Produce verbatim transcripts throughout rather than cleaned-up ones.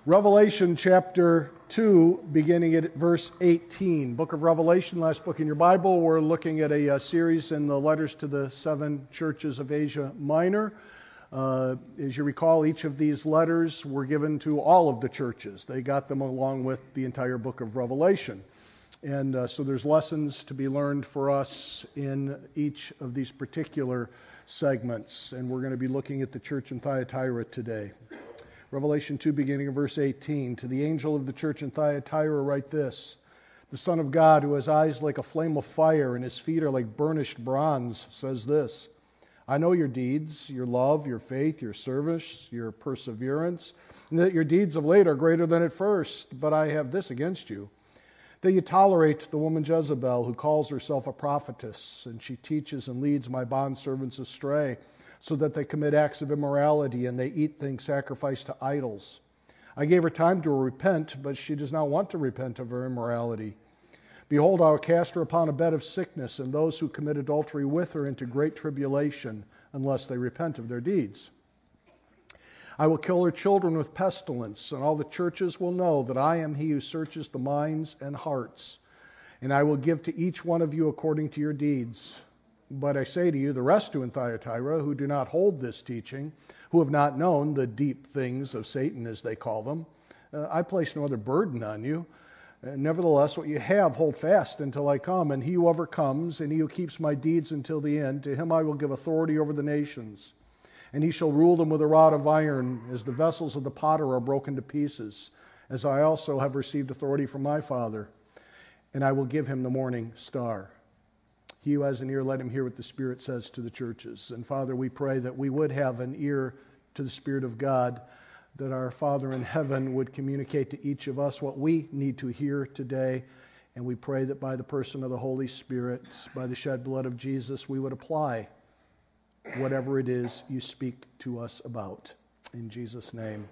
Revelation chapter two, beginning at verse eighteen. Book of Revelation, last book in your Bible. We're looking at a, a series in the letters to the seven churches of Asia Minor. Uh, as you recall, each of these letters were given to all of the churches. They got them along with the entire book of Revelation. And uh, so there's lessons to be learned for us in each of these particular segments. And we're going to be looking at the church in Thyatira today. Revelation two, beginning of verse eighteen. To the angel of the church in Thyatira write this: The Son of God, who has eyes like a flame of fire and his feet are like burnished bronze, says this: I know your deeds, your love, your faith, your service, your perseverance, and that your deeds of late are greater than at first. But I have this against you, that you tolerate the woman Jezebel, who calls herself a prophetess, and she teaches and leads my bondservants astray, so that they commit acts of immorality and they eat things sacrificed to idols. I gave her time to repent, but she does not want to repent of her immorality. Behold, I will cast her upon a bed of sickness, and those who commit adultery with her into great tribulation, unless they repent of their deeds. I will kill her children with pestilence, and all the churches will know that I am he who searches the minds and hearts. And I will give to each one of you according to your deeds. But I say to you, the rest who in Thyatira, who do not hold this teaching, who have not known the deep things of Satan, as they call them, uh, I place no other burden on you. Uh, nevertheless, what you have, hold fast until I come. And he who overcomes, and he who keeps my deeds until the end, to him I will give authority over the nations. And he shall rule them with a rod of iron, as the vessels of the potter are broken to pieces, as I also have received authority from my Father. And I will give him the morning star. He who has an ear, let him hear what the Spirit says to the churches. And Father, we pray that we would have an ear to the Spirit of God, that our Father in heaven would communicate to each of us what we need to hear today. And we pray that by the person of the Holy Spirit, by the shed blood of Jesus, we would apply whatever it is you speak to us about. In Jesus' name,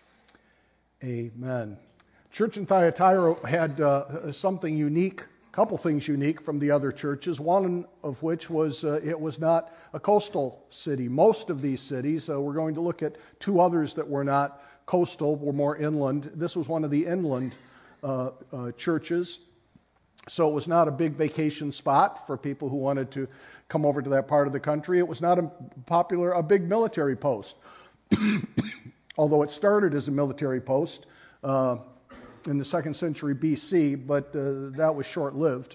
amen. Church in Thyatira had uh, something unique. Couple things unique from the other churches, one of which was uh, it was not a coastal city. Most of these cities, uh, we're going to look at two others that were not coastal, were more inland. This was one of the inland uh, uh, churches. So it was not a big vacation spot for people who wanted to come over to that part of the country. It was not a popular, a big military post. Although it started as a military post, uh, in the second century B C, but uh, that was short-lived.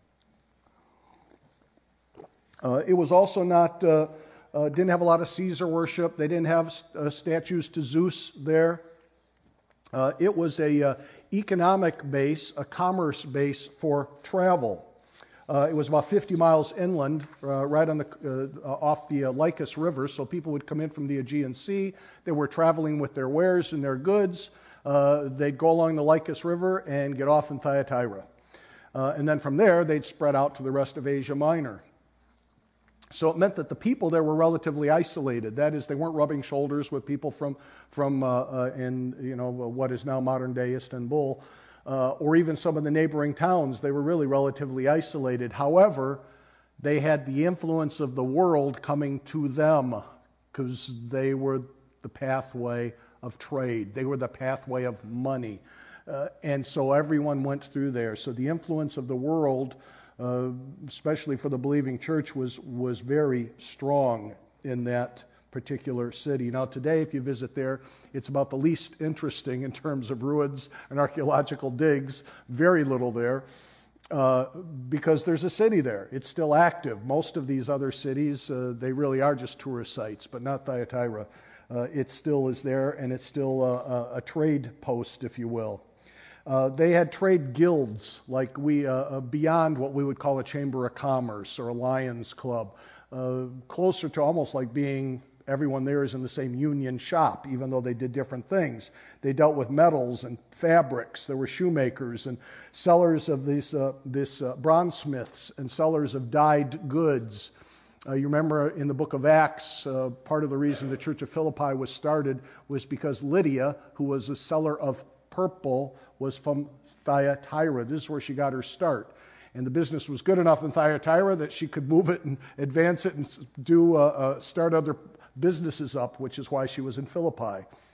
Uh, it was also not, uh, uh, didn't have a lot of Caesar worship. They didn't have uh, statues to Zeus there. Uh, it was a uh, economic base, a commerce base for travel. Uh, it was about fifty miles inland, uh, right on the uh, off the uh, Lycus River, so people would come in from the Aegean Sea. They were traveling with their wares and their goods. Uh, they'd go along the Lycus River and get off in Thyatira. Uh, and then from there, they'd spread out to the rest of Asia Minor. So it meant that the people there were relatively isolated. That is, they weren't rubbing shoulders with people from, from uh, uh, in you know what is now modern-day Istanbul, uh, or even some of the neighboring towns. They were really relatively isolated. However, they had the influence of the world coming to them because they were the pathway of trade. They were the pathway of money. Uh, and so everyone went through there. So the influence of the world, uh, especially for the believing church, was, was very strong in that particular city. Now today, if you visit there, it's about the least interesting in terms of ruins and archaeological digs. Very little there. Uh, because there's a city there. It's still active. Most of these other cities, uh, they really are just tourist sites, but not Thyatira. Uh, it still is there, and it's still a, a, a trade post, if you will. Uh, they had trade guilds, like we uh, beyond what we would call a chamber of commerce or a Lions Club, uh, closer to almost like being everyone there is in the same union shop, even though they did different things. They dealt with metals and fabrics. There were shoemakers and sellers of these uh, this uh, bronzesmiths and sellers of dyed goods. Uh, you remember in the book of Acts, uh, part of the reason the church of Philippi was started was because Lydia, who was a seller of purple, was from Thyatira. This is where she got her start. And the business was good enough in Thyatira that she could move it and advance it and do uh, uh, start other businesses up, which is why she was in Philippi.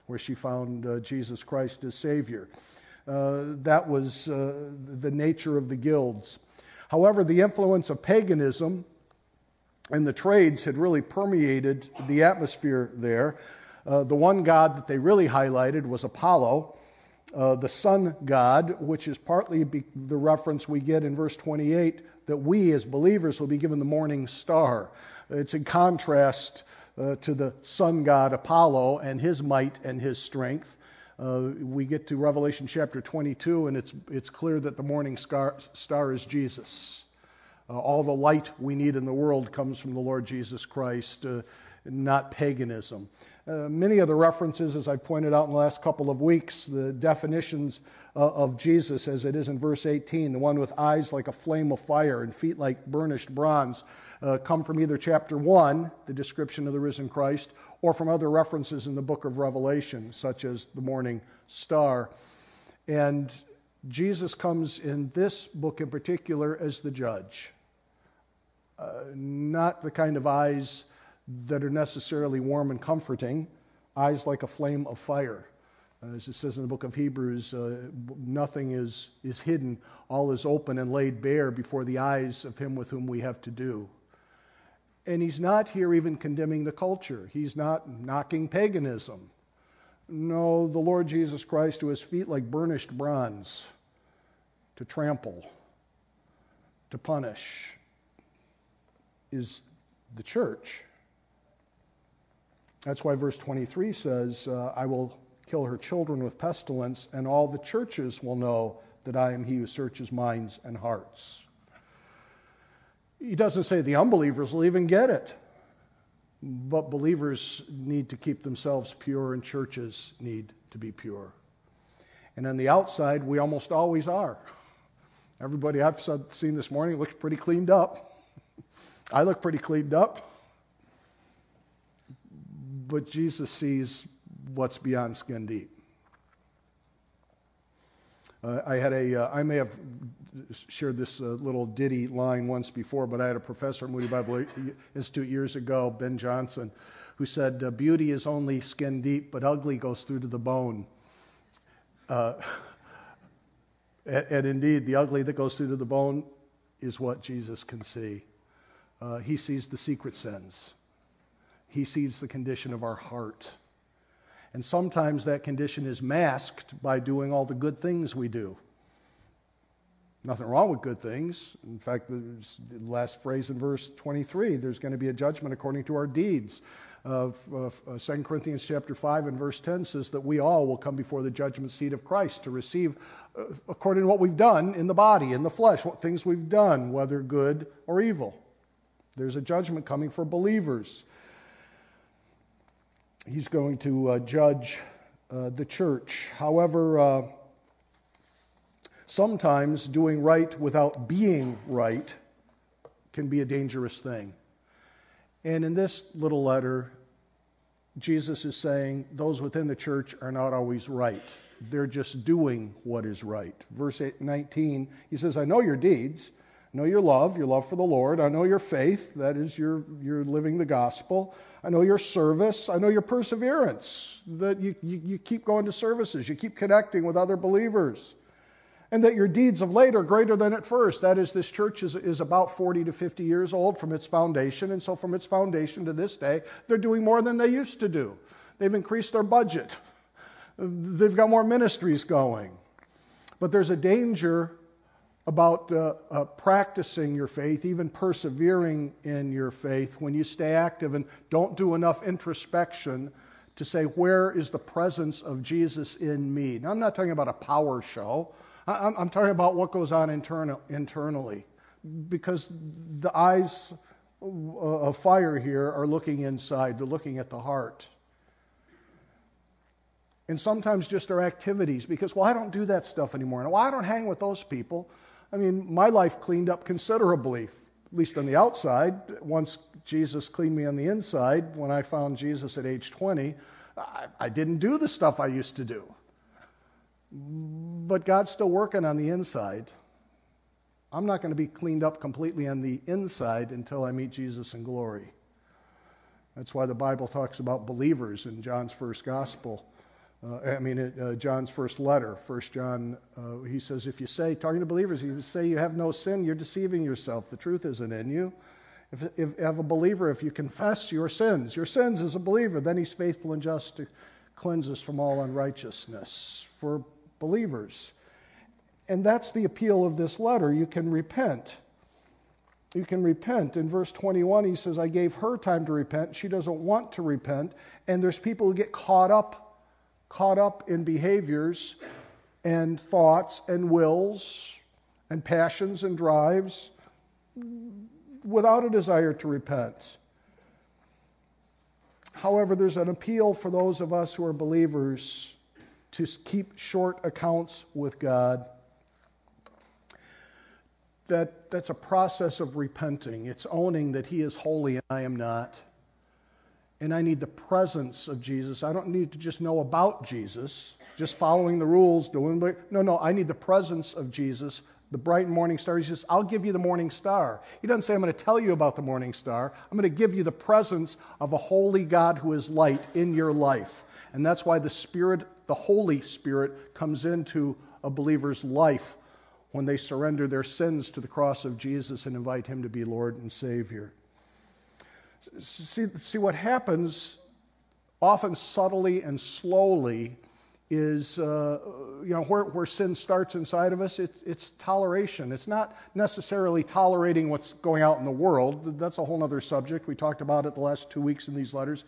where she found uh, Jesus Christ as Savior. Uh, that was uh, the nature of the guilds. However, the influence of paganism and the trades had really permeated the atmosphere there. Uh, the one god that they really highlighted was Apollo, uh, the sun god, which is partly be- the reference we get in verse twenty-eight that we as believers will be given the morning star. It's in contrast uh, to the sun god Apollo and his might and his strength. Uh, we get to Revelation chapter twenty-two, and it's it's clear that the morning star, star is Jesus. Uh, all the light we need in the world comes from the Lord Jesus Christ, uh, not paganism. Uh, many of the references, as I pointed out in the last couple of weeks, the definitions uh, of Jesus, as it is in verse eighteen, the one with eyes like a flame of fire and feet like burnished bronze, uh, come from either chapter one, the description of the risen Christ, or from other references in the book of Revelation, such as the morning star. And Jesus comes in this book in particular as the judge. Uh, not the kind of eyes that are necessarily warm and comforting, eyes like a flame of fire. As it says in the book of Hebrews, uh, nothing is, is hidden, all is open and laid bare before the eyes of him with whom we have to do. And he's not here even condemning the culture. He's not knocking paganism. No, the Lord Jesus Christ, who has feet like burnished bronze, to trample, to punish, is the church. That's why verse twenty-three says, uh, I will kill her children with pestilence, and all the churches will know that I am he who searches minds and hearts. He doesn't say the unbelievers will even get it. But believers need to keep themselves pure, and churches need to be pure. And on the outside, we almost always are. Everybody I've seen this morning looks pretty cleaned up. I look pretty cleaned up. But Jesus sees what's beyond skin deep. Uh, I had a, uh, I may have shared this uh, little ditty line once before, but I had a professor at Moody Bible Institute years ago, Ben Johnson, who said, uh, beauty is only skin deep, but ugly goes through to the bone. Uh, and, and indeed, the ugly that goes through to the bone is what Jesus can see. Uh, he sees the secret sins. He sees the condition of our heart. And sometimes that condition is masked by doing all the good things we do. Nothing wrong with good things. In fact, the last phrase in verse twenty-three, there's going to be a judgment according to our deeds. Uh, uh, Second Corinthians chapter five and verse ten says that we all will come before the judgment seat of Christ to receive uh, according to what we've done in the body, in the flesh, what things we've done, whether good or evil. There's a judgment coming for believers. He's going to uh, judge uh, the church. However, uh, sometimes doing right without being right can be a dangerous thing. And in this little letter, Jesus is saying those within the church are not always right. They're just doing what is right. Verse nineteen, he says, I know your deeds. I know your love, your love for the Lord. I know your faith, that is, you're, you're living the gospel. I know your service. I know your perseverance, that you, you, you keep going to services. You keep connecting with other believers. And that your deeds of late are greater than at first. That is, this church is, is about forty to fifty years old from its foundation. And so from its foundation to this day, they're doing more than they used to do. They've increased their budget. They've got more ministries going. But there's a danger about uh, uh, practicing your faith, even persevering in your faith, when you stay active and don't do enough introspection to say, where is the presence of Jesus in me? Now, I'm not talking about a power show. I'm, I'm talking about what goes on internal, internally. Because the eyes of fire here are looking inside. They're looking at the heart. And sometimes just our activities, because, well, I don't do that stuff anymore. Well, I don't hang with those people. I mean, my life cleaned up considerably, at least on the outside. Once Jesus cleaned me on the inside, when I found Jesus at age twenty, I, I didn't do the stuff I used to do. But God's still working on the inside. I'm not going to be cleaned up completely on the inside until I meet Jesus in glory. That's why the Bible talks about believers in John's first gospel. Uh, I mean, it, uh, John's first letter, First John, uh, he says, if you say, talking to believers, if you say you have no sin, you're deceiving yourself. The truth isn't in you. If, if, if a believer, if you confess your sins, your sins as a believer, then he's faithful and just to cleanse us from all unrighteousness. For believers. And that's the appeal of this letter. You can repent. You can repent. In verse twenty-one, he says, I gave her time to repent. She doesn't want to repent. And there's people who get caught up caught up in behaviors and thoughts and wills and passions and drives without a desire to repent. However, there's an appeal for those of us who are believers to keep short accounts with God. That, that's a process of repenting. It's owning that He is holy and I am not. And I need the presence of Jesus. I don't need to just know about Jesus, just following the rules, doing. No, no, I need the presence of Jesus, the bright morning star. He says, I'll give you the morning star. He doesn't say, I'm going to tell you about the morning star. I'm going to give you the presence of a holy God who is light in your life. And that's why the Spirit, the Holy Spirit, comes into a believer's life when they surrender their sins to the cross of Jesus and invite Him to be Lord and Savior. See, see what happens often subtly and slowly is, uh, you know, where, where sin starts inside of us, it, it's toleration. It's not necessarily tolerating what's going out in the world. That's a whole other subject. We talked about it the last two weeks in these letters.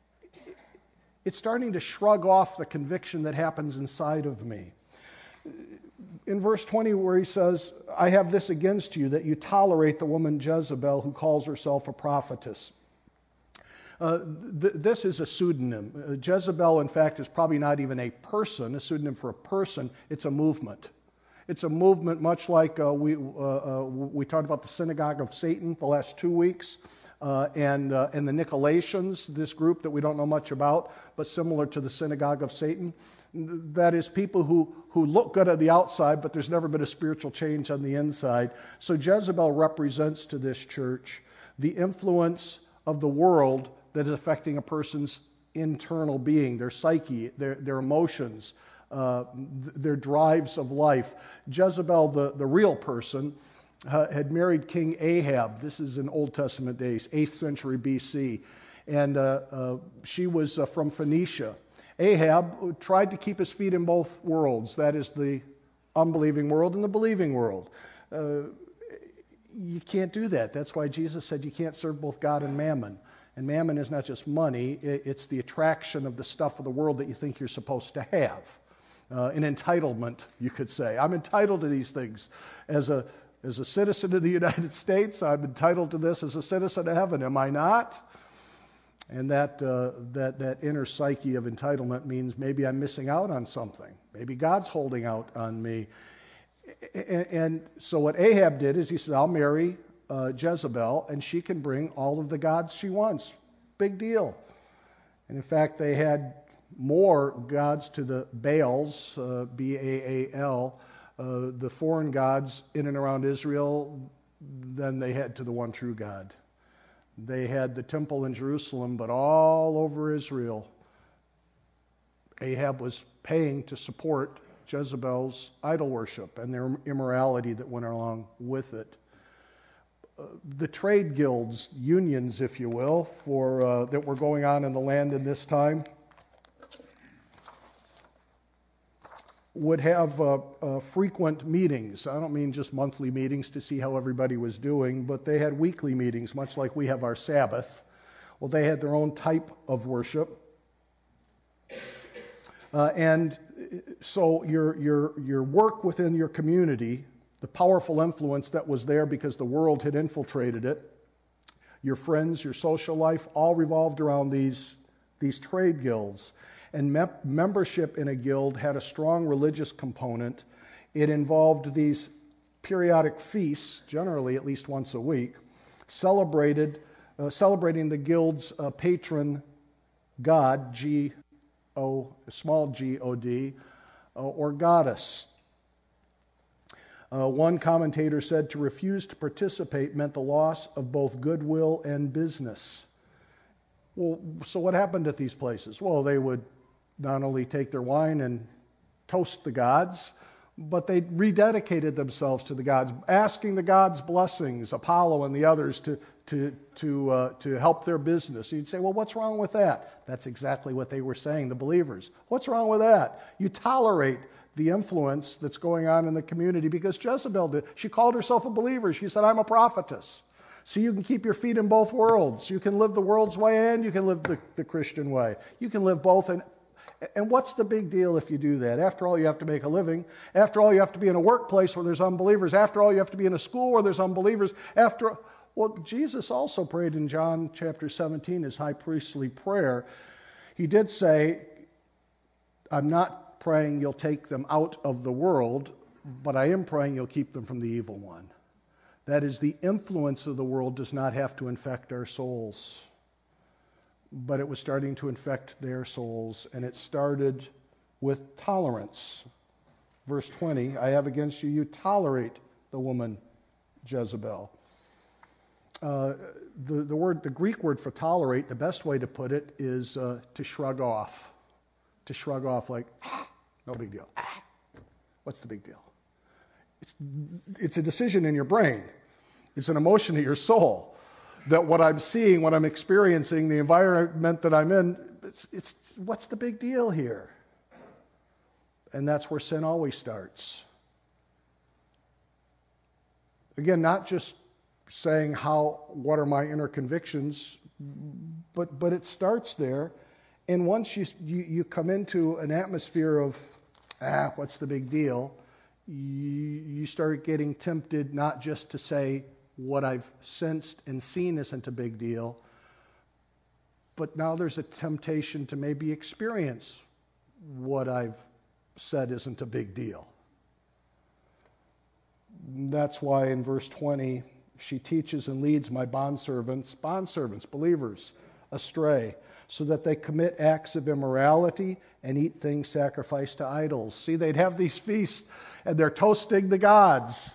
It's starting to shrug off the conviction that happens inside of me. In verse twenty, where he says, I have this against you, that you tolerate the woman Jezebel who calls herself a prophetess. Uh, th- this is a pseudonym. Uh, Jezebel, in fact, is probably not even a person, a pseudonym for a person. It's a movement. It's a movement much like uh, we uh, uh, we talked about the synagogue of Satan the last two weeks, uh, and uh, and the Nicolaitans, this group that we don't know much about, but similar to the synagogue of Satan. That is people who, who look good on the outside, but there's never been a spiritual change on the inside. So Jezebel represents to this church the influence of the world that is affecting a person's internal being, their psyche, their, their emotions, uh, their drives of life. Jezebel, the, the real person, uh, had married King Ahab. This is in Old Testament days, eighth century B C. And uh, uh, she was uh, from Phoenicia. Ahab tried to keep his feet in both worlds, that is the unbelieving world and the believing world. Uh, you can't do that. That's why Jesus said you can't serve both God and mammon. And mammon is not just money, it's the attraction of the stuff of the world that you think you're supposed to have. Uh, an entitlement, you could say. I'm entitled to these things. As a, as a citizen of the United States, I'm entitled to this as a citizen of heaven, am I not? And that, uh, that, that inner psyche of entitlement means maybe I'm missing out on something. Maybe God's holding out on me. And, and so what Ahab did is he said, I'll marry uh, Jezebel, and she can bring all of the gods she wants. Big deal. And in fact, they had more gods to the Baals, uh, B A A L, uh, the foreign gods in and around Israel, than they had to the one true God. They had the temple in Jerusalem, but all over Israel, Ahab was paying to support Jezebel's idol worship and their immorality that went along with it. Uh, the trade guilds, unions, if you will, for uh, that were going on in the land in this time, would have uh, uh, frequent meetings. I don't mean just monthly meetings to see how everybody was doing, but they had weekly meetings, much like we have our Sabbath. Well, they had their own type of worship. Uh, and so your, your, your work within your community, the powerful influence that was there because the world had infiltrated it, your friends, your social life, all revolved around these, these trade guilds. And me- membership in a guild had a strong religious component. It involved these periodic feasts, generally at least once a week, celebrated, uh, celebrating the guild's uh, patron god, G O, small g O D, uh, or goddess. Uh, one commentator said to refuse to participate meant the loss of both goodwill and business. Well, so what happened at these places? Well, they would not only take their wine and toast the gods, but they rededicated themselves to the gods, asking the gods' blessings, Apollo and the others, to to to uh, to help their business. You'd say, well, what's wrong with that? That's exactly what they were saying, the believers. What's wrong with that? You tolerate the influence that's going on in the community, because Jezebel did. She called herself a believer. She said, I'm a prophetess. So you can keep your feet in both worlds. You can live the world's way and you can live the, the Christian way. You can live both. And, and what's the big deal if you do that? After all, you have to make a living. After all, you have to be in a workplace where there's unbelievers. After all, you have to be in a school where there's unbelievers. After Well, Jesus also prayed in John chapter seventeen, his high priestly prayer. He did say, I'm not praying you'll take them out of the world, but I am praying you'll keep them from the evil one. That is, the influence of the world does not have to infect our souls. But it was starting to infect their souls, and it started with tolerance. Verse twenty, I have against you, you tolerate the woman Jezebel. Uh, the, the word, the Greek word for tolerate, the best way to put it is uh, to shrug off. To shrug off like, ah, no big deal. Ah, what's the big deal? It's, it's a decision in your brain. It's an emotion in your soul. That what I'm seeing, what I'm experiencing, the environment that I'm in, it's, it's what's the big deal here? And that's where sin always starts. Again, not just saying how, what are my inner convictions, but but it starts there. And once you you, you come into an atmosphere of, ah, what's the big deal? You, you start getting tempted not just to say, what I've sensed and seen isn't a big deal, but now there's a temptation to maybe experience what I've said isn't a big deal. That's why in verse twenty, she teaches and leads my bondservants, bondservants, believers, astray, so that they commit acts of immorality and eat things sacrificed to idols. See, they'd have these feasts, and they're toasting the gods.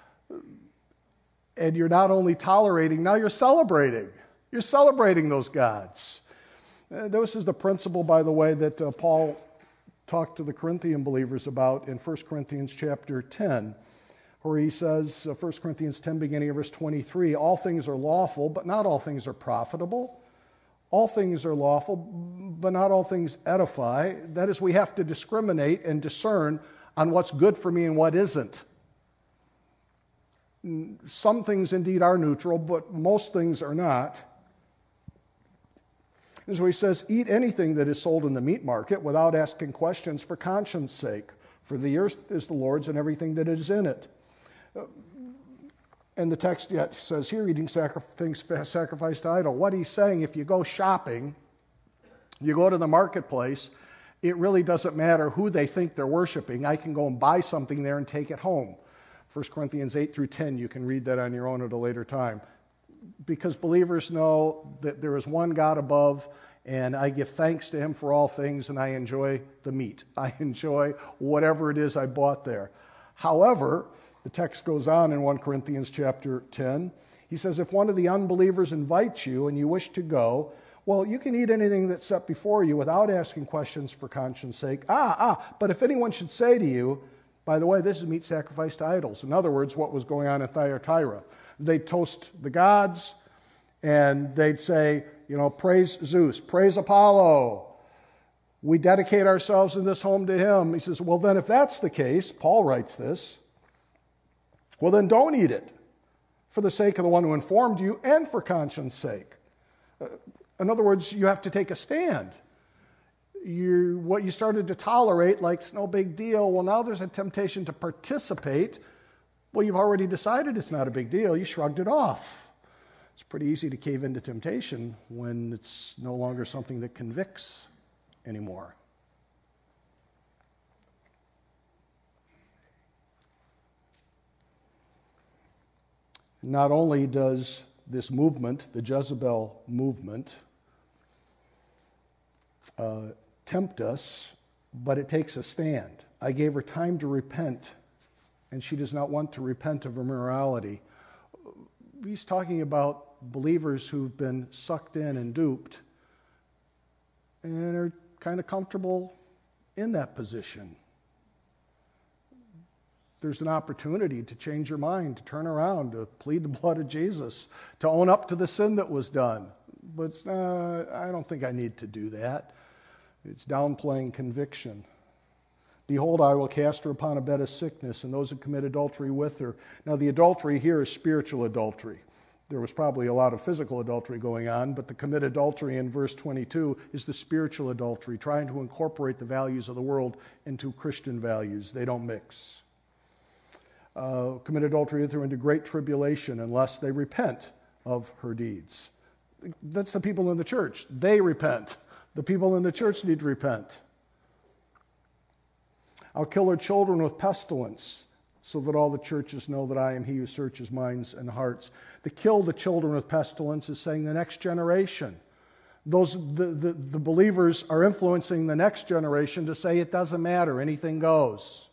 And you're not only tolerating, now you're celebrating. You're celebrating those gods. Uh, this is the principle, by the way, that uh, Paul talked to the Corinthian believers about in First Corinthians chapter ten, where he says, uh, First Corinthians ten, beginning of verse twenty-three, all things are lawful, but not all things are profitable. All things are lawful, but not all things edify. That is, we have to discriminate and discern on what's good for me and what isn't. Some things indeed are neutral, but most things are not. And so he says, eat anything that is sold in the meat market without asking questions for conscience sake. For the earth is the Lord's and everything that is in it. And the text yet says here, eating sacri- things sacrificed to idol. What he's saying, if you go shopping, you go to the marketplace, it really doesn't matter who they think they're worshiping. I can go and buy something there and take it home. First Corinthians eight through ten, you can read that on your own at a later time. Because believers know that there is one God above, and I give thanks to him for all things, and I enjoy the meat. I enjoy whatever it is I bought there. However, the text goes on in First Corinthians chapter ten. He says, if one of the unbelievers invites you and you wish to go, well, you can eat anything that's set before you without asking questions for conscience sake. Ah, ah, but if anyone should say to you, by the way, this is meat sacrificed to idols. In other words, what was going on in Thyatira. They'd toast the gods, and they'd say, you know, praise Zeus, praise Apollo. We dedicate ourselves in this home to him. He says, well, then if that's the case, Paul writes this, well, then don't eat it for the sake of the one who informed you and for conscience sake. Uh, in other words, you have to take a stand. You, what you started to tolerate, like it's no big deal, well, now there's a temptation to participate. Well, you've already decided it's not a big deal. You shrugged it off. It's pretty easy to cave into temptation when it's no longer something that convicts anymore. Not only does this movement, the Jezebel movement, uh, tempt us, but it takes a stand. I gave her time to repent, and she does not want to repent of her immorality. He's talking about believers who've been sucked in and duped and are kind of comfortable in that position. There's an opportunity to change your mind, to turn around, to plead the blood of Jesus, to own up to the sin that was done. But uh, I don't think I need to do that. It's downplaying conviction. Behold, I will cast her upon a bed of sickness, and those who commit adultery with her. Now, the adultery here is spiritual adultery. There was probably a lot of physical adultery going on, but the commit adultery in verse twenty-two is the spiritual adultery, trying to incorporate the values of the world into Christian values. They don't mix. Uh, commit adultery with her into great tribulation unless they repent of her deeds. That's the people in the church. They repent. The people in the church need to repent. I'll kill her children with pestilence, so that all the churches know that I am he who searches minds and hearts. To kill the children with pestilence is saying the next generation. Those the, the, the believers are influencing the next generation to say it doesn't matter, anything goes.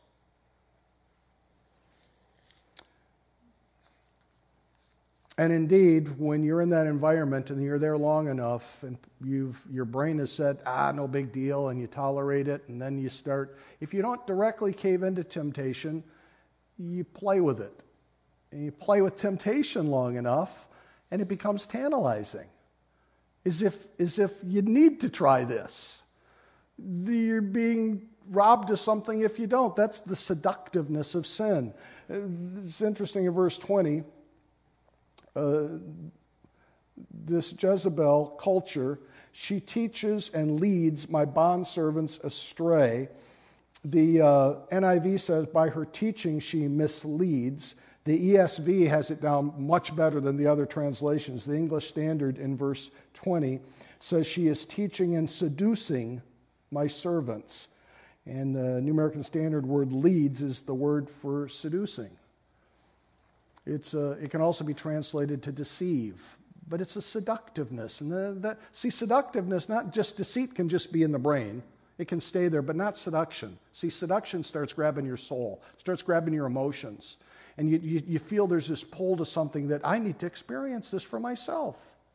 And indeed, when you're in that environment and you're there long enough and you've, your brain has said, ah, no big deal, and you tolerate it, and then you start, if you don't directly cave into temptation, you play with it. And you play with temptation long enough, and it becomes tantalizing. As if, as if you need to try this. You're being robbed of something if you don't. That's the seductiveness of sin. It's interesting in verse twenty. Uh, this Jezebel culture, she teaches and leads my bondservants astray. The uh, N I V says, by her teaching she misleads. The E S V has it down much better than the other translations. The English Standard in verse twenty says she is teaching and seducing my servants. And the New American Standard word leads is the word for seducing. It's a, it can also be translated to deceive, but it's a seductiveness. And the, that, see, seductiveness, not just deceit, can just be in the brain. It can stay there, but not seduction. See, seduction starts grabbing your soul, starts grabbing your emotions. And you, you, you feel there's this pull to something that I need to experience this for myself.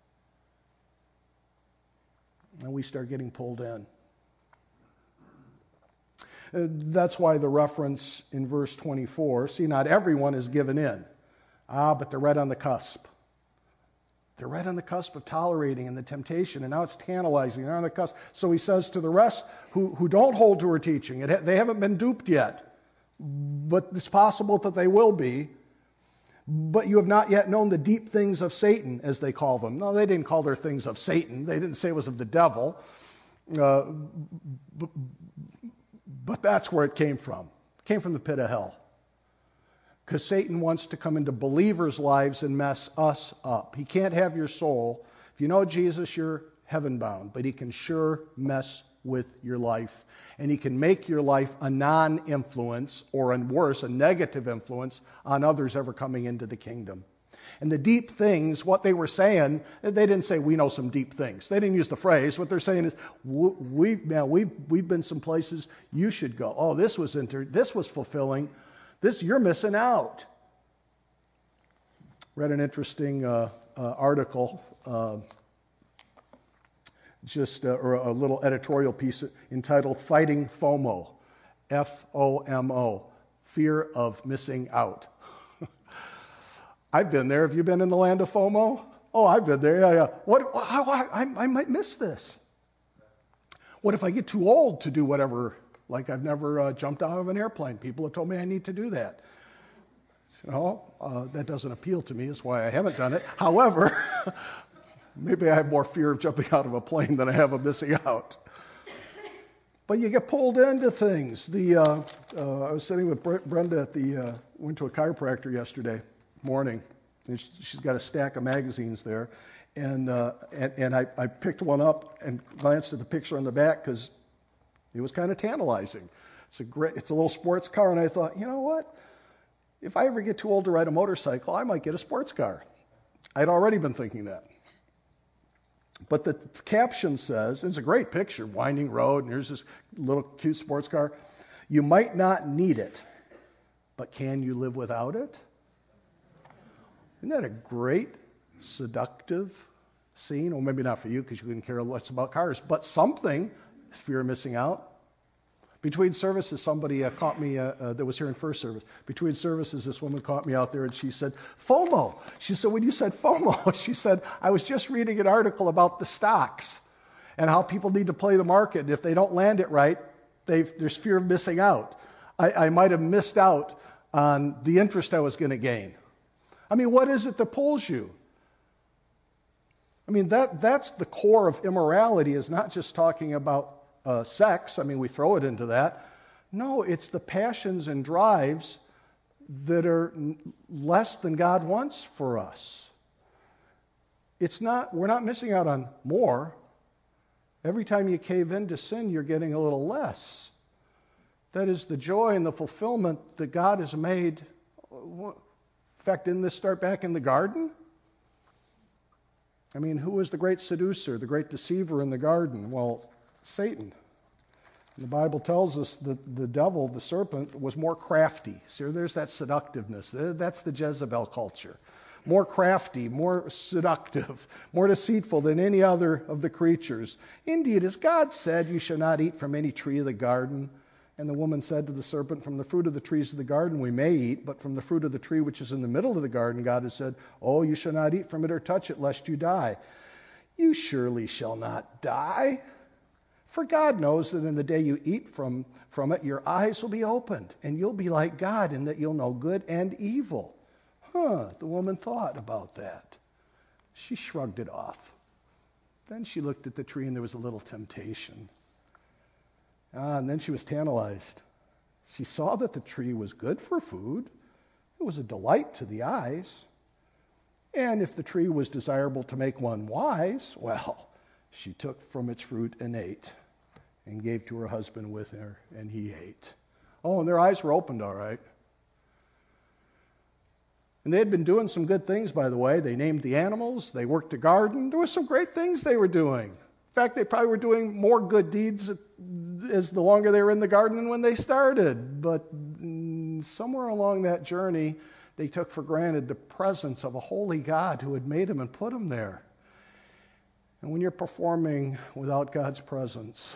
And we start getting pulled in. Uh, that's why the reference in verse twenty-four, see, not everyone is given in. Ah, but they're right on the cusp. They're right on the cusp of tolerating and the temptation, and now it's tantalizing. They're on the cusp. So he says to the rest who, who don't hold to her teaching, it, they haven't been duped yet, but it's possible that they will be, but you have not yet known the deep things of Satan, as they call them. No, they didn't call their things of Satan. They didn't say it was of the devil, uh, but, but that's where it came from. It came from the pit of hell. Because Satan wants to come into believers' lives and mess us up. He can't have your soul. If you know Jesus, you're heaven-bound. But he can sure mess with your life. And he can make your life a non-influence, or a worse, a negative influence on others ever coming into the kingdom. And the deep things, what they were saying, they didn't say, we know some deep things. They didn't use the phrase. What they're saying is, we, man, we've, we've been some places you should go. Oh, this was inter- this was fulfilling. This, you're missing out. Read an interesting uh, uh, article, uh, just uh, or a little editorial piece entitled "Fighting FOMO," F O M O, fear of missing out. I've been there. Have you been in the land of FOMO? Oh, I've been there. Yeah, yeah. What? How, I, I might miss this. What if I get too old to do whatever? Like I've never uh, jumped out of an airplane. People have told me I need to do that. You know, uh, that doesn't appeal to me. That's why I haven't done it. However, maybe I have more fear of jumping out of a plane than I have of missing out. But you get pulled into things. The uh, uh, I was sitting with Brenda at the, uh, went to a chiropractor yesterday morning. And she's got a stack of magazines there. And, uh, and, and I, I picked one up and glanced at the picture on the back because it was kind of tantalizing. It's a great, it's a little sports car, and I thought, you know what? If I ever get too old to ride a motorcycle, I might get a sports car. I'd already been thinking that. But the caption says, and it's a great picture, winding road, and here's this little cute sports car. You might not need it, but can you live without it? Isn't that a great, seductive scene? Well, maybe not for you because you couldn't care less about cars, but something Fear of missing out. Between services, somebody uh, caught me, uh, uh, that was here in first service. Between services, this woman caught me out there and she said, FOMO. She said, when you said FOMO, she said, I was just reading an article about the stocks and how people need to play the market. And if they don't land it right, they've, there's fear of missing out. I, I might have missed out on the interest I was going to gain. I mean, what is it that pulls you? I mean, that that's the core of immorality, is not just talking about Uh, sex. I mean, we throw it into that. No, it's the passions and drives that are n- less than God wants for us. It's not, we're not missing out on more. Every time you cave into sin, you're getting a little less. That is the joy and the fulfillment that God has made. In fact, didn't this start back in the garden? I mean, who was the great seducer, the great deceiver in the garden? Well, Satan. The Bible tells us that the devil, the serpent, was more crafty. So there's that seductiveness. That's the Jezebel culture. More crafty, more seductive, more deceitful than any other of the creatures. Indeed, as God said, you shall not eat from any tree of the garden. And the woman said to the serpent, from the fruit of the trees of the garden we may eat, but from the fruit of the tree which is in the middle of the garden, God has said, oh, you shall not eat from it or touch it, lest you die. You surely shall not die. For God knows that in the day you eat from, from it, your eyes will be opened, and you'll be like God in that you'll know good and evil. Huh, the woman thought about that. She shrugged it off. Then she looked at the tree, and there was a little temptation. Ah, and then she was tantalized. She saw that the tree was good for food. It was a delight to the eyes. And if the tree was desirable to make one wise, well, she took from its fruit and ate, and gave to her husband with her, and he ate. Oh, and their eyes were opened all right. And they had been doing some good things, by the way. They named the animals. They worked the garden. There were some great things they were doing. In fact, they probably were doing more good deeds as the longer they were in the garden than when they started. But somewhere along that journey, they took for granted the presence of a holy God who had made them and put them there. And when you're performing without God's presence,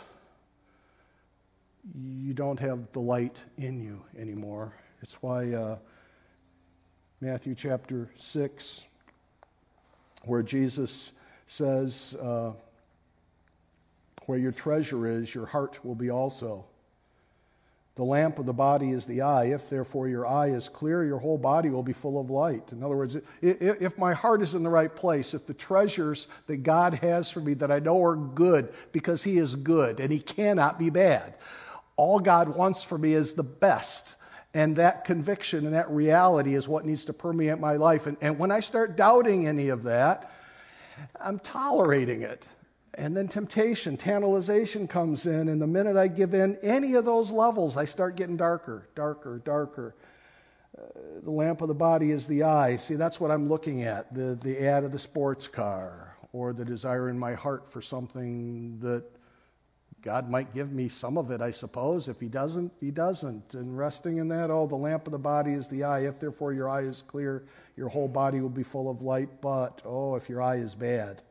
you don't have the light in you anymore. It's why uh, Matthew chapter six, where Jesus says, uh, where your treasure is, your heart will be also. The lamp of the body is the eye. If therefore your eye is clear, your whole body will be full of light. In other words, if my heart is in the right place, if the treasures that God has for me that I know are good because He is good and He cannot be bad, all God wants for me is the best. And that conviction and that reality is what needs to permeate my life. And, and when I start doubting any of that, I'm tolerating it. And then temptation, tantalization comes in, and the minute I give in any of those levels, I start getting darker, darker, darker. Uh, the lamp of the body is the eye. See, that's what I'm looking at, the, the ad of the sports car, or the desire in my heart for something that God might give me some of it, I suppose. If He doesn't, He doesn't. And resting in that, oh, the lamp of the body is the eye. If therefore your eye is clear, your whole body will be full of light. But, oh, if your eye is bad,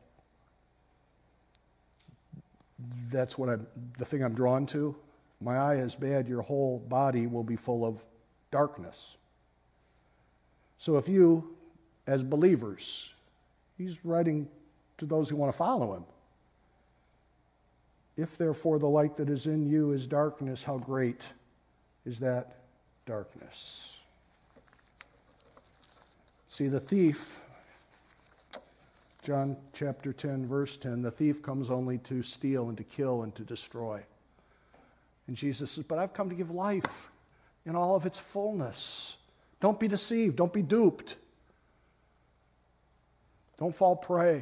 that's what I'm, the thing I'm drawn to. My eye is bad, your whole body will be full of darkness. So if you, as believers, He's writing to those who want to follow Him. If therefore the light that is in you is darkness, how great is that darkness? See, the thief, John chapter ten, verse ten, the thief comes only to steal and to kill and to destroy. And Jesus says, but I've come to give life in all of its fullness. Don't be deceived. Don't be duped. Don't fall prey.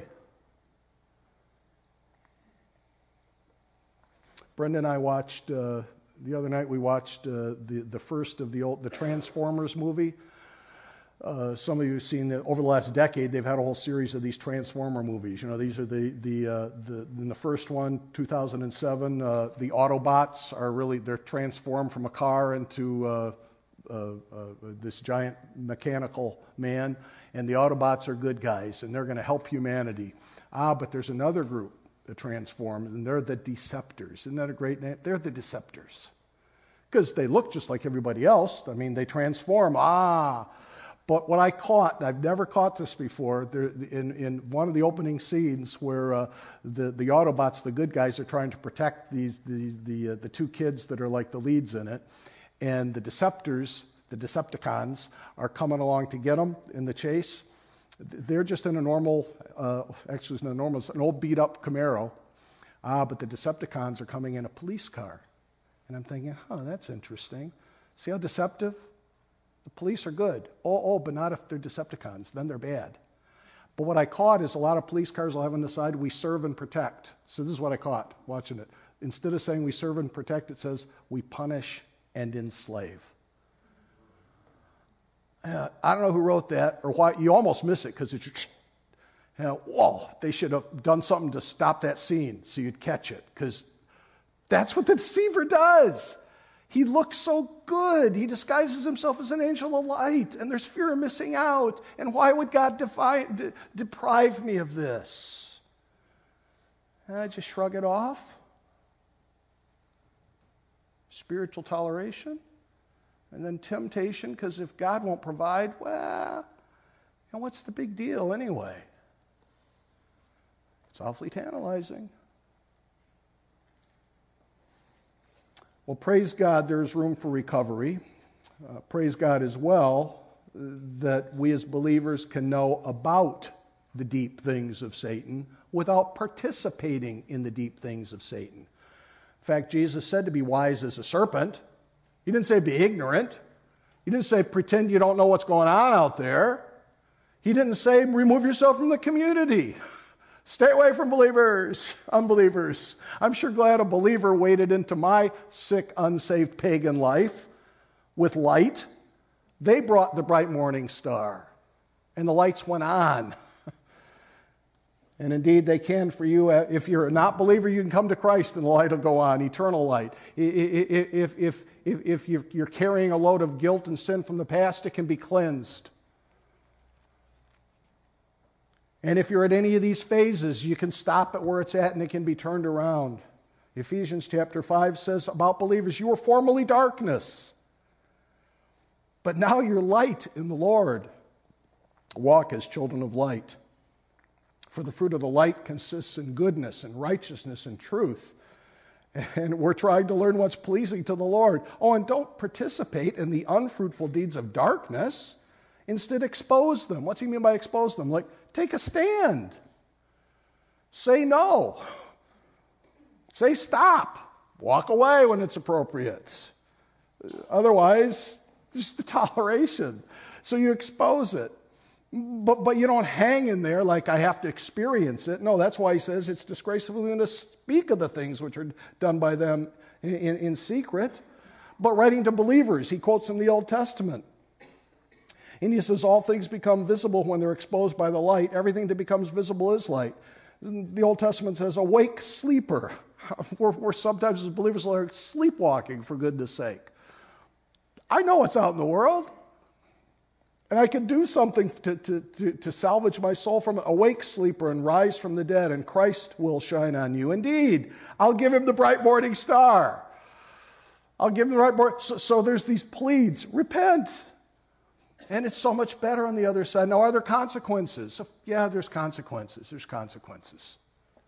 Brenda and I watched, uh, the other night we watched uh, the, the first of the old, the Transformers movie. Uh, some of you have seen that over the last decade, they've had a whole series of these Transformer movies. You know, these are the, the, uh, the in the first one, two thousand seven, uh, the Autobots are really, they're transformed from a car into uh, uh, uh, this giant mechanical man, and the Autobots are good guys, and they're going to help humanity. Ah, but there's another group transformed, and they're the deceptors. Isn't that a great name? They're the deceptors. Because they look just like everybody else. I mean, they transform. Ah. But what I caught, and I've never caught this before, there, in, in one of the opening scenes where uh, the, the Autobots, the good guys, are trying to protect these the the, uh, the two kids that are like the leads in it, and the Deceptors, the Decepticons, are coming along to get them in the chase. They're just in a normal, uh, actually it's not normal, it's an old beat-up Camaro, ah, but the Decepticons are coming in a police car. And I'm thinking, huh, that's interesting. See how deceptive? The police are good. Oh, oh, but not if they're Decepticons. Then they're bad. But what I caught is a lot of police cars will have on the side, we serve and protect. So this is what I caught watching it. Instead of saying we serve and protect, it says we punish and enslave. Uh, I don't know who wrote that or why. You almost miss it because it's, you know, whoa, they should have done something to stop that scene so you'd catch it, because that's what the deceiver does. He looks so good. He disguises himself as an angel of light, and there's fear of missing out. And why would God defi- de- deprive me of this? And I just shrug it off. Spiritual toleration. And then temptation, because if God won't provide, well, and what's the big deal anyway? It's awfully tantalizing. Well, praise God, there's room for recovery. Uh, praise God as well uh, that we as believers can know about the deep things of Satan without participating in the deep things of Satan. In fact, Jesus said to be wise as a serpent. He didn't say be ignorant. He didn't say pretend you don't know what's going on out there. He didn't say remove yourself from the community. Stay away from believers, unbelievers. I'm sure glad a believer waded into my sick, unsaved pagan life with light. They brought the bright morning star, and the lights went on. And indeed, they can for you. If you're a not believer, you can come to Christ, and the light will go on, eternal light. If, if, if, if you're carrying a load of guilt and sin from the past, it can be cleansed. And if you're at any of these phases, you can stop at where it's at and it can be turned around. Ephesians chapter five says about believers, you were formerly darkness, but now you're light in the Lord. Walk as children of light. For the fruit of the light consists in goodness and righteousness and truth. And we're trying to learn what's pleasing to the Lord. Oh, and don't participate in the unfruitful deeds of darkness. Instead, expose them. What's he mean by expose them? Like, take a stand. Say no. Say stop. Walk away when it's appropriate. Otherwise, just the toleration. So you expose it. But but you don't hang in there like I have to experience it. No, that's why he says it's disgraceful even to speak of the things which are done by them in, in, in secret. But writing to believers, he quotes from the Old Testament. And he says, all things become visible when they're exposed by the light. Everything that becomes visible is light. The Old Testament says, awake sleeper. We're, we're sometimes as believers are sleepwalking, for goodness sake. I know what's out in the world. And I can do something to, to, to, to salvage my soul from it. Awake sleeper and rise from the dead, and Christ will shine on you. Indeed, I'll give him the bright morning star. I'll give him the right morning. So, so there's these pleads. Repent. And it's so much better on the other side. Now, are there consequences? So, yeah, there's consequences. There's consequences.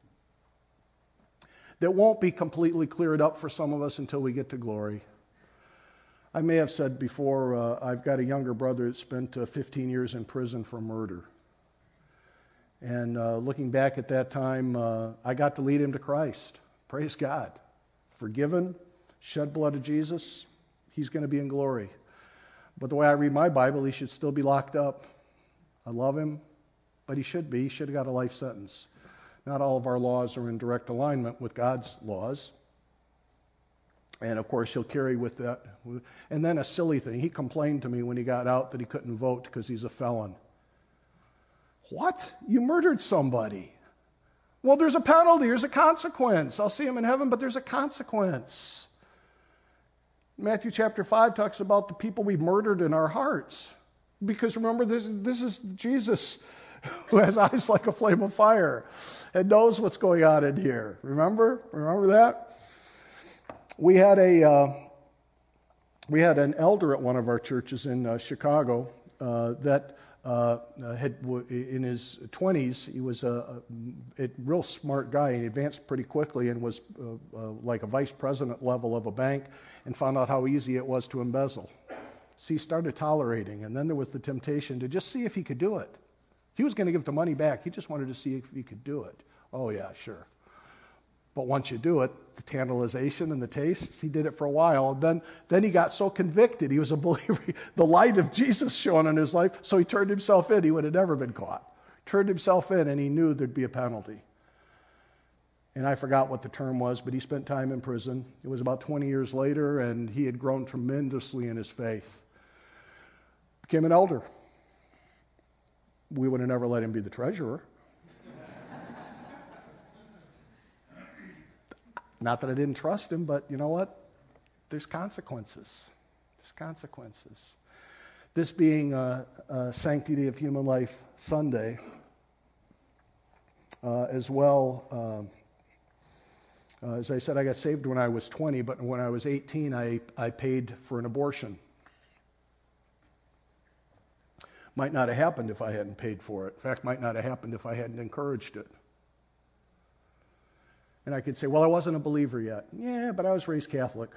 That won't be completely cleared up for some of us until we get to glory. I may have said before, uh, I've got a younger brother that spent uh, fifteen years in prison for murder. And uh, looking back at that time, uh, I got to lead him to Christ. Praise God. Forgiven, shed blood of Jesus, he's going to be in glory. But the way I read my Bible, he should still be locked up. I love him, but he should be. He should have got a life sentence. Not all of our laws are in direct alignment with God's laws. And, of course, he'll carry with that. And then a silly thing. He complained to me when he got out that he couldn't vote because he's a felon. What? You murdered somebody. Well, there's a penalty. There's a consequence. I'll see him in heaven, but there's a consequence. Matthew chapter five talks about the people we murdered in our hearts. Because remember, this, this is Jesus who has eyes like a flame of fire. and knows what's going on in here. Remember? Remember that? We had a uh, we had an elder at one of our churches in uh, Chicago uh, that uh, had in his twenties. He was a, a, a real smart guy. He advanced pretty quickly and was uh, uh, like a vice president level of a bank, and found out how easy it was to embezzle. So he started tolerating, and then there was the temptation to just see if he could do it. He was going to give the money back. He just wanted to see if he could do it. Oh, yeah, sure. But once you do it, the tantalization and the tastes, he did it for a while. And then, then he got so convicted. He was a believer. The light of Jesus shone in his life, so he turned himself in. He would have never been caught. Turned himself in, and he knew there'd be a penalty. And I forgot what the term was, but he spent time in prison. It was about twenty years later, and he had grown tremendously in his faith. Became an elder. We would have never let him be the treasurer. Not that I didn't trust him, but you know what? There's consequences. There's consequences. This being a, a Sanctity of Human Life Sunday, uh, as well, uh, uh, as I said, I got saved when I was twenty, but when I was eighteen, I, I paid for an abortion. Might not have happened if I hadn't paid for it. In fact, might not have happened if I hadn't encouraged it. And I could say, well, I wasn't a believer yet. Yeah, but I was raised Catholic.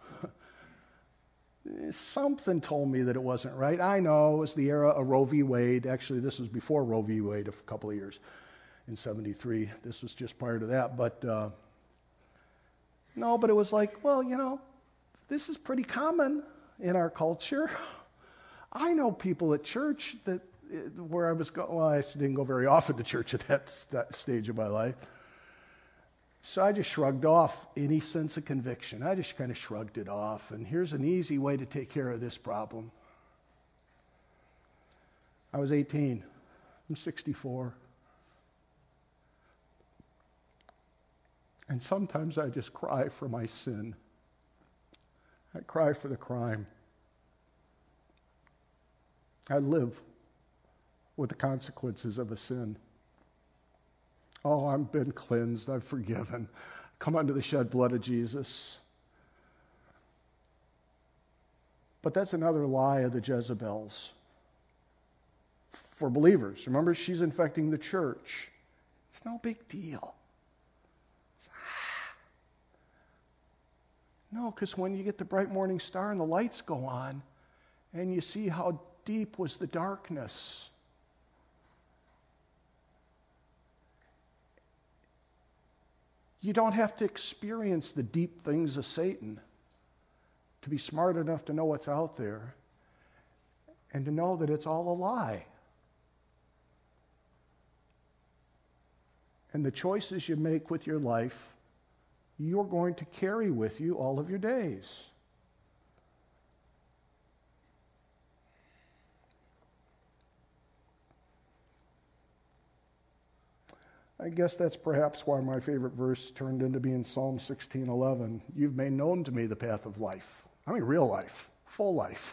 Something told me that it wasn't right. I know it was the era of Roe v. Wade. Actually, this was before Roe v. Wade, a couple of years, in seventy-three. This was just prior to that. But uh, no, but it was like, well, you know, this is pretty common in our culture. I know people at church that where I was going. Well, I actually didn't go very often to church at that, that stage of my life. So I just shrugged off any sense of conviction. I just kind of shrugged it off. And here's an easy way to take care of this problem. I was eighteen. I'm sixty-four. And sometimes I just cry for my sin. I cry for the crime. I live with the consequences of a sin. Oh, I've been cleansed. I'm forgiven. Come under the shed blood of Jesus. But that's another lie of the Jezebels. For believers, remember, she's infecting the church. It's no big deal. No, because when you get the bright morning star and the lights go on, and you see how deep was the darkness. You don't have to experience the deep things of Satan to be smart enough to know what's out there and to know that it's all a lie. And the choices you make with your life, you're going to carry with you all of your days. I guess that's perhaps why my favorite verse turned into being Psalm sixteen eleven. You've made known to me the path of life. I mean real life, full life.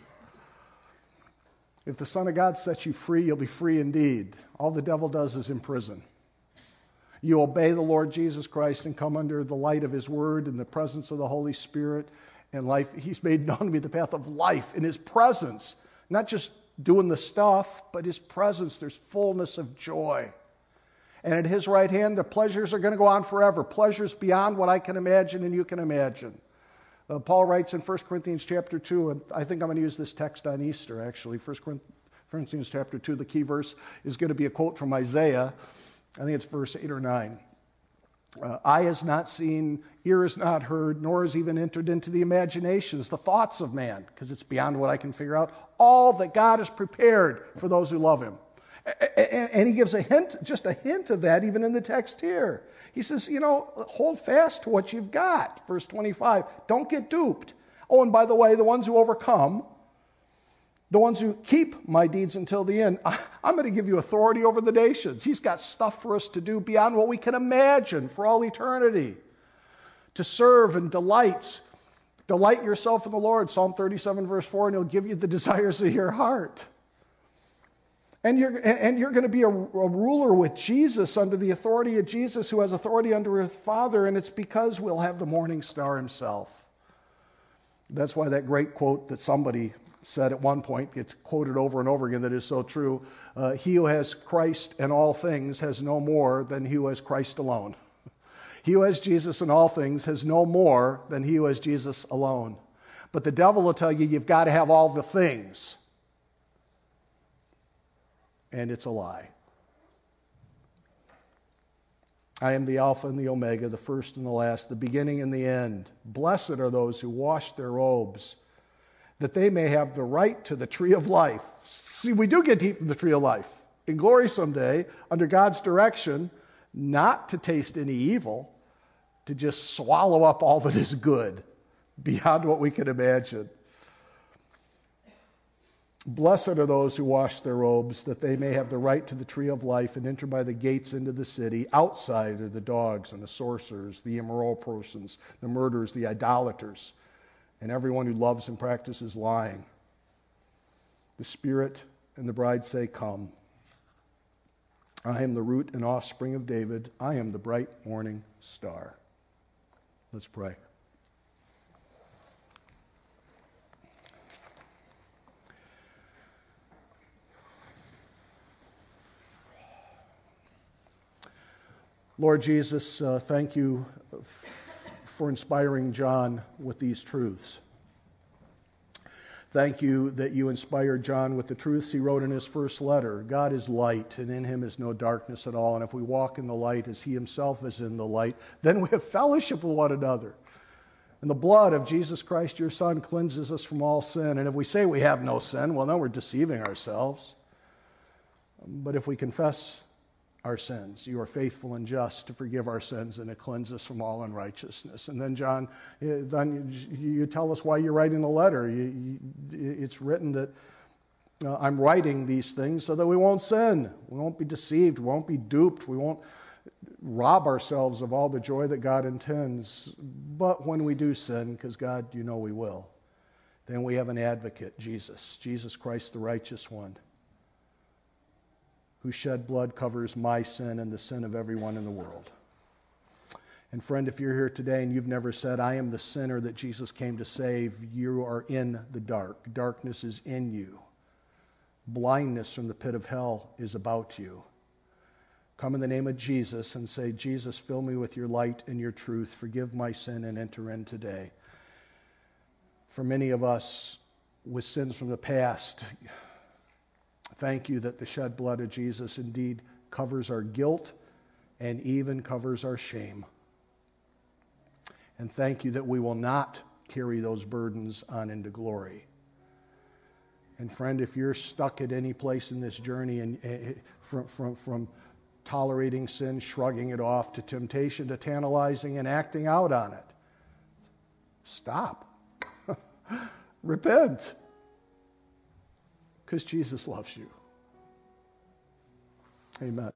If the Son of God sets you free, you'll be free indeed. All the devil does is imprison. You obey the Lord Jesus Christ and come under the light of His Word and the presence of the Holy Spirit and life. He's made known to me the path of life in His presence. Not just doing the stuff, but His presence. There's fullness of joy. And at His right hand, the pleasures are going to go on forever. Pleasures beyond what I can imagine and you can imagine. Uh, Paul writes in First Corinthians chapter two, and I think I'm going to use this text on Easter, actually. First Corinthians chapter two, the key verse is going to be a quote from Isaiah. I think it's verse eight or nine. Uh, Eye has not seen, ear has not heard, nor has even entered into the imaginations, the thoughts of man, because it's beyond what I can figure out, all that God has prepared for those who love Him. And he gives a hint, just a hint of that even in the text here. He says, you know, hold fast to what you've got. Verse twenty-five, don't get duped. Oh, and by the way, the ones who overcome, the ones who keep my deeds until the end, I'm going to give you authority over the nations. He's got stuff for us to do beyond what we can imagine for all eternity. To serve and delight. Delight yourself in the Lord, Psalm thirty-seven, verse four, and He'll give you the desires of your heart. And you're, and you're going to be a, a ruler with Jesus, under the authority of Jesus, who has authority under his Father, and it's because we'll have the morning star himself. That's why that great quote that somebody said at one point, gets quoted over and over again, that is so true. Uh, he who has Christ in all things has no more than he who has Christ alone. He who has Jesus in all things has no more than he who has Jesus alone. But the devil will tell you, you've got to have all the things. And it's a lie. I am the Alpha and the Omega, the first and the last, the beginning and the end. Blessed are those who wash their robes, that they may have the right to the tree of life. See, we do get to eat from the tree of life in glory someday, under God's direction, not to taste any evil, to just swallow up all that is good, beyond what we can imagine. Blessed are those who wash their robes, that they may have the right to the tree of life and enter by the gates into the city. Outside are the dogs and the sorcerers, the immoral persons, the murderers, the idolaters, and everyone who loves and practices lying. The Spirit and the bride say, come. I am the root and offspring of David. I am the bright morning star. Let's pray. Lord Jesus, uh, thank you for inspiring John with these truths. Thank you that you inspired John with the truths he wrote in his first letter. God is light, and in him is no darkness at all. And if we walk in the light as he himself is in the light, then we have fellowship with one another. And the blood of Jesus Christ, your Son, cleanses us from all sin. And if we say we have no sin, well, then we're deceiving ourselves. But if we confess our sins, you are faithful and just to forgive our sins and to cleanse us from all unrighteousness. And then, John, then you tell us why you're writing the letter. You, you, it's written that uh, I'm writing these things so that we won't sin. We won't be deceived. We won't be duped. We won't rob ourselves of all the joy that God intends. But when we do sin, because God, you know we will, then we have an advocate, Jesus, Jesus Christ, the righteous one, whose shed blood covers my sin and the sin of everyone in the world. And friend, if you're here today and you've never said, I am the sinner that Jesus came to save, you are in the dark. Darkness is in you. Blindness from the pit of hell is about you. Come in the name of Jesus and say, Jesus, fill me with your light and your truth. Forgive my sin and enter in today. For many of us with sins from the past, thank you that the shed blood of Jesus indeed covers our guilt and even covers our shame. And thank you that we will not carry those burdens on into glory. And friend, if you're stuck at any place in this journey and uh, from, from, from tolerating sin, shrugging it off, to temptation, to tantalizing and acting out on it, stop. Repent. Because Jesus loves you. Amen.